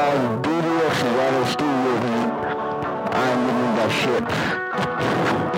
BDS is always still with me. I ain't living that shit.